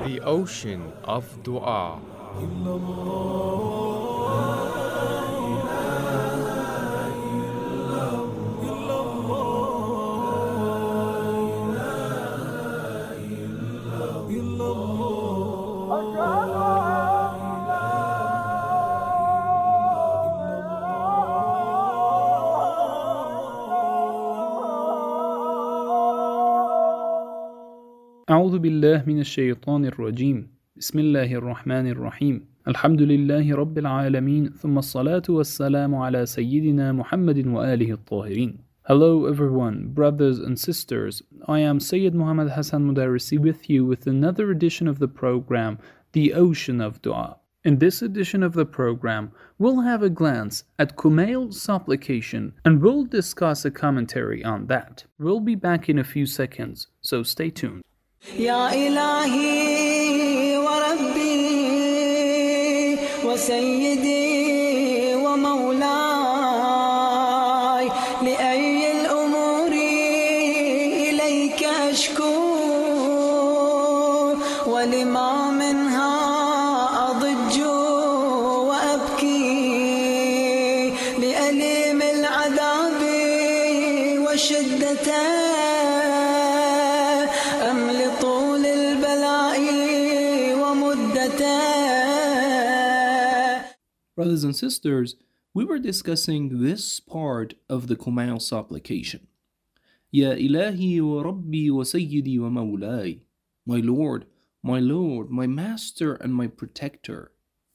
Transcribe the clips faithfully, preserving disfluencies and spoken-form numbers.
The ocean of dua. أعوذ بالله من الشيطان الرجيم بسم الله الرحمن الرحيم الحمد لله رب العالمين ثم الصلاة والسلام على سيدنا محمد وآله الطاهرين. Hello everyone, brothers and sisters. I am Sayyid Muhammad Hassan Mudarrisi with you with another edition of the program, The Ocean of Dua. In this edition of the program, we'll have a glance at Kumail's supplication and we'll discuss a commentary on that. We'll be back in a few seconds, so stay tuned. يا إلهي وربي وسيدي ومولاي لأي الأمور إليك أشكو ولما منها أضج وأبكي لأليم العذاب وشدته Brothers and sisters, we were discussing this part of the Kumail supplication. Ya ilahi wa rabbi wa sayyidi wa mawlai. My Lord, my Lord, my Master and my Protector.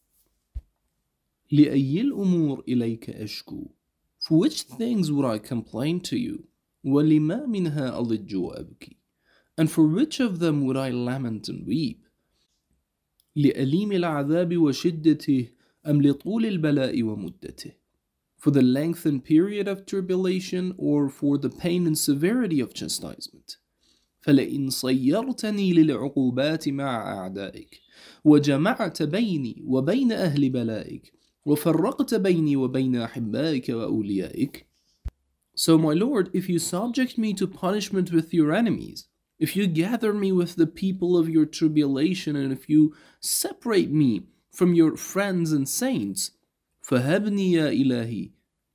لأي الأمور إليك أشكو. For which things would I complain to you? وَلِمَا مِنْهَا أَضِجُّ وَأَبْكِي. And for which of them would I lament and weep? لأليم العذاب وشدته أم لطول البلاء ومدته. For the length and period of tribulation or for the pain and severity of chastisement. فلئن صيرتني للعقوبات مع أعدائك وجمعت بيني وبين أهل بلائك وفرقت بيني وبين أحبائك وأوليائك. So my Lord, if you subject me to punishment with your enemies, if you gather me with the people of your tribulation, and if you separate me from your friends and saints, فهبني يا إلهي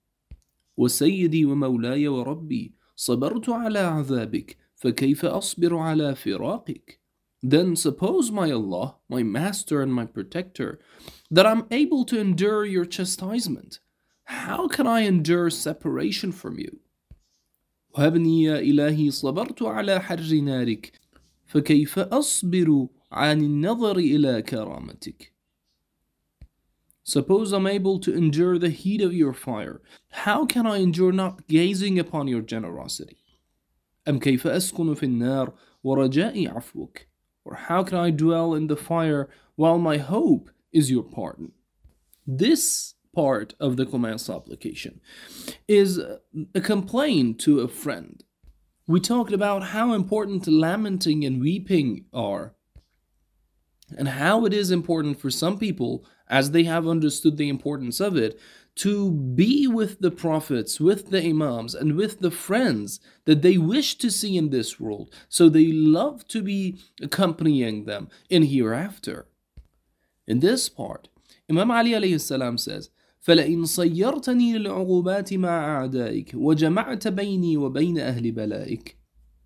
وسيدي ومولاي وربي صبرت على عذابك فكيف أصبر على فراقك. Then suppose, my Allah, my Master and my Protector, that I'm able to endure your chastisement. How can I endure separation from you? وهبني يا إلهي صبرت على حر نارك فكيف أصبر عن النظر إلى كرامتك. Suppose I'm able to endure the heat of your fire. How can I endure not gazing upon your generosity? أم كيف أسكن في النار ورجائي عفوك. Or how can I dwell in the fire while my hope is your pardon? This part of the Kumail supplication is a complaint to a friend. We talked about how important lamenting and weeping are, and how it is important for some people, as they have understood the importance of it, to be with the prophets, with the imams, and with the friends that they wish to see in this world. So they love to be accompanying them in hereafter. In this part, Imam Ali alayhi salam says, فَلَئِنْ صَيَّرْتَنِي لِلْعُقُوبَاتِ مَعَ أَعْدَائِكَ وَجَمَعْتَ بَيْنِي وَبَيْنَ أَهْلِ بَلَائِكَ.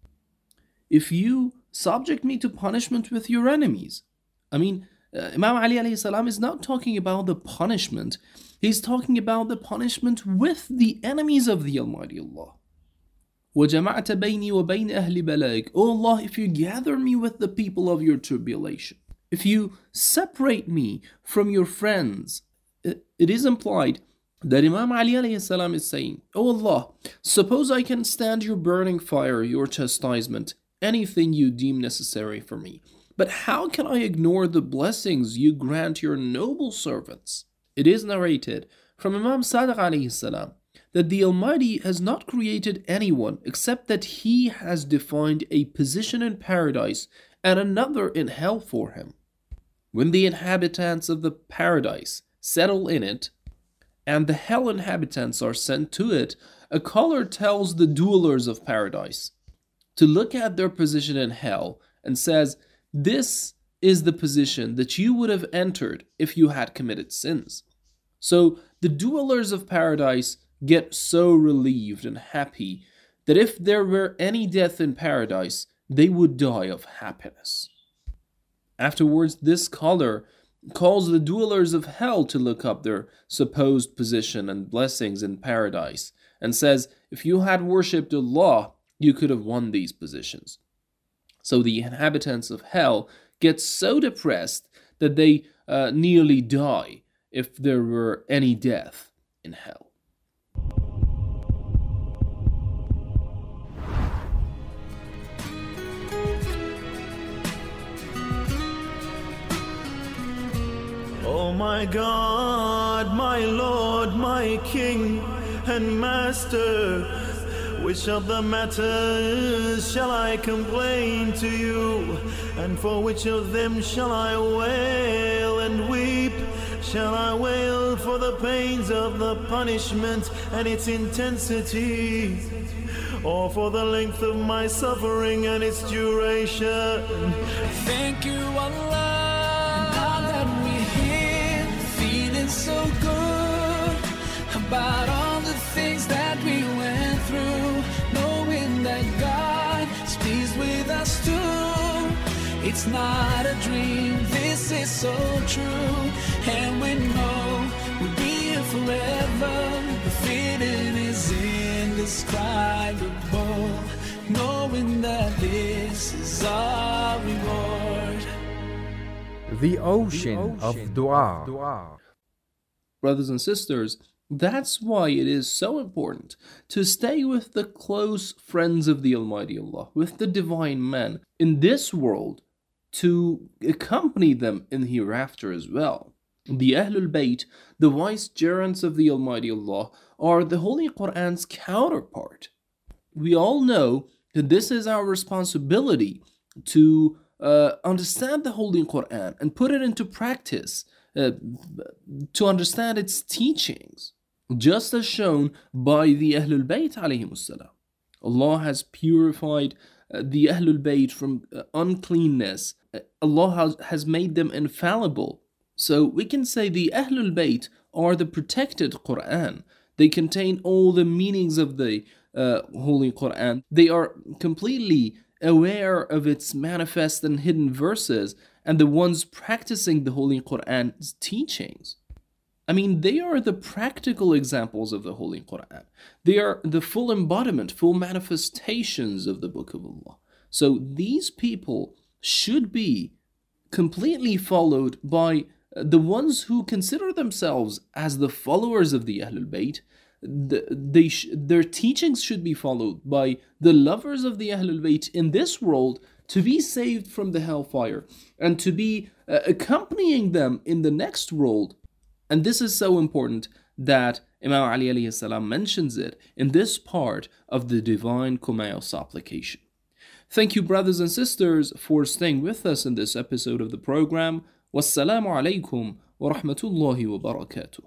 If you subject me to punishment with your enemies. I mean, uh, Imam Ali alayhi salam is not talking about the punishment. He's talking about the punishment with the enemies of the Almighty Allah. وَجَمَعْتَ بَيْنِي وَبَيْنَ أَهْلِ بَلَائِكَ. Oh Allah, if you gather me with the people of your tribulation, if you separate me from your friends, it is implied that Imam Ali alayhi salam is saying, Oh Allah, suppose I can stand your burning fire, your chastisement, anything you deem necessary for me. But how can I ignore the blessings you grant your noble servants? It is narrated from Imam Sadiq alayhi salam that the Almighty has not created anyone except that He has defined a position in paradise and another in hell for him. When the inhabitants of the paradise settle in it, and the hell inhabitants are sent to it, a caller tells the dwellers of paradise to look at their position in hell and says, this is the position that you would have entered if you had committed sins. So the dwellers of paradise get so relieved and happy that if there were any death in paradise, they would die of happiness. Afterwards, this scholar calls the dwellers of hell to look up their supposed position and blessings in paradise and says, if you had worshipped Allah, you could have won these positions. So the inhabitants of hell get so depressed that they uh, nearly die if there were any death in hell. Oh my God, my Lord, my King and Master, which of the matters shall I complain to you, and for which of them shall I wail and weep? Shall I wail for the pains of the punishment and its intensity, or for the length of my suffering and its duration? Thank you, Allah, now that we're here, feeling so good about all the things that we went through, knowing that God is pleased with us too. It's not a dream, this is so true, and we know we'll be here forever. The feeling is indescribable, knowing that this is our reward. The ocean of dua. Brothers and sisters, that's why it is so important to stay with the close friends of the Almighty Allah, with the divine men in this world, to accompany them in hereafter as well. The Ahlul Bayt, the vicegerents of the Almighty Allah, are the Holy Quran's counterpart. We all know that this is our responsibility to uh, understand the Holy Quran and put it into practice, uh, to understand its teachings, just as shown by the Ahlul Bayt alayhimus salam. Allah has purified uh, the Ahlul Bayt from uh, uncleanness. Uh, Allah has, has made them infallible. So we can say the Ahlul Bayt are the protected Quran. They contain all the meanings of the uh, Holy Quran. They are completely aware of its manifest and hidden verses and the ones practicing the Holy Quran's teachings. I mean, they are the practical examples of the Holy Quran. They are the full embodiment, full manifestations of the Book of Allah. So these people should be completely followed by the ones who consider themselves as the followers of the Ahlul Bayt. The, they sh- their teachings should be followed by the lovers of the Ahlul Bayt in this world to be saved from the hellfire and to be uh, accompanying them in the next world. And this is so important that Imam Ali alayhi salam mentions it in this part of the Divine Kumail supplication. Thank you, brothers and sisters, for staying with us in this episode of the program. Wassalamu alaikum wa rahmatullahi wa barakatuh.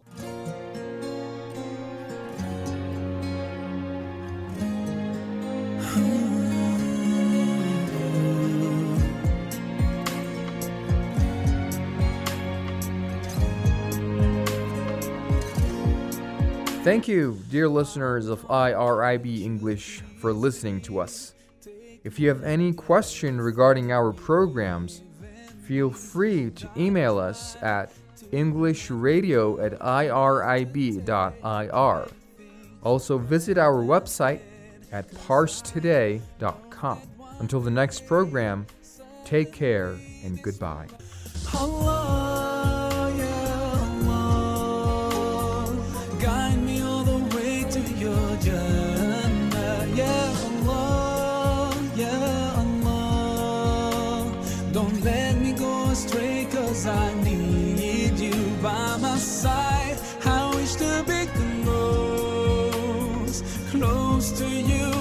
Thank you, dear listeners of I R I B English, for listening to us. If you have any question regarding our programs, feel free to email us at englishradio at irib dot I R. Also visit our website at parse today dot com. Until the next program, take care and goodbye. Allah, yeah, Allah, guide me all the way to your Jannah. Yeah, Allah, yeah, Allah, don't let me go astray, 'cause I need you by my side. I wish to be close, close to you.